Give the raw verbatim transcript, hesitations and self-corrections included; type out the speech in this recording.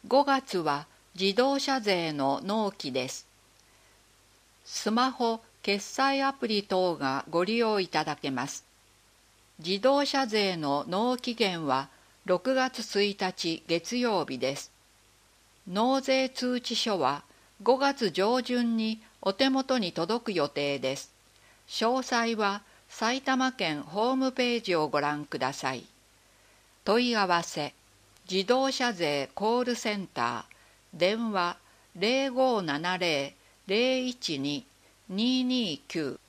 ごがつは自動車税の納期です。スマホ、決済アプリ等がご利用いただけます。自動車税の納期限はろくがつついたち月曜日です。納税通知書はごがつ上旬にお手元に届く予定です。詳細は埼玉県ホームページをご覧ください。問い合わせ、自動車税コールセンター、電話ゼロごーななゼロ ゼロいちに にーにーきゅう